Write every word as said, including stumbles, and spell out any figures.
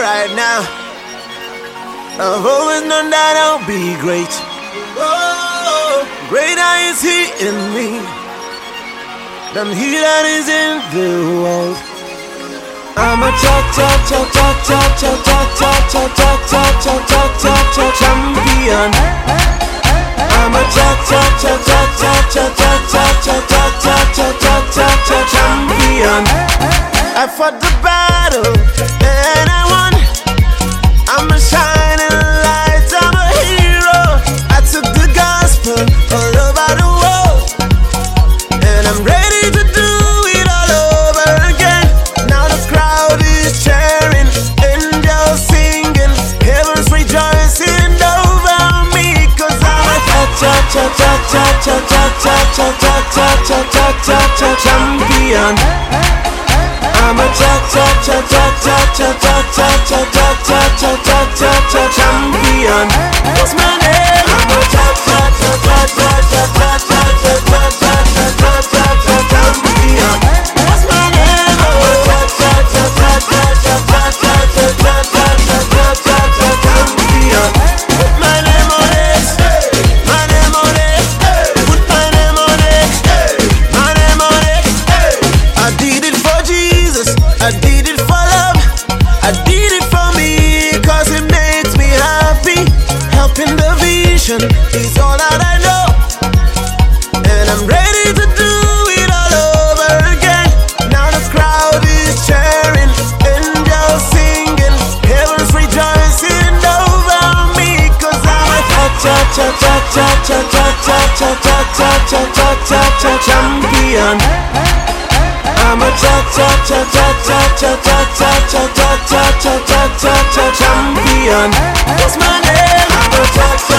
right now. I've always known that I'll be great. Oh, greater is He in me than he that is in the world. I'm a cha cha cha cha cha cha cha cha cha cha cha cha cha cha cha champion. I'm a cha cha cha cha cha cha cha cha cha cha cha cha cha cha cha champion. I fought the battle and I won. I'm a shining light, I'm a hero. I took the gospel all over the world, and I'm ready to do it all over again. Now the crowd is cheering, angels singing, heaven's rejoicing over me, 'cause I'm a cha cha cha cha cha cha cha cha cha cha cha cha cha cha champion. I'm a cha cha cha cha cha cha cha cha cha cha cha cha cha cha cha champion. What's my name? I'm a cha cha cha cha cha cha cha cha cha cha cha cha cha cha champion. What's my name? I'm a cha cha cha cha cha cha cha cha cha cha cha cha cha cha champion. Put my name on it, my name on it, put my name on it, my name on it. I did it for Jesus, I did it for love, I did it for me, 'cause it makes me happy. Helping the vision is all that I know, and I'm ready to do it all over again. Now the crowd is cheering, angels singing, heaven's rejoicing over me, 'cause I'm a cha cha cha cha cha cha cha cha cha cha cha cha cha cha cha champion. I'm a cha cha cha cha cha cha cha cha cha cha cha cha cha cha cha champion. What's my name? I'm a cha cha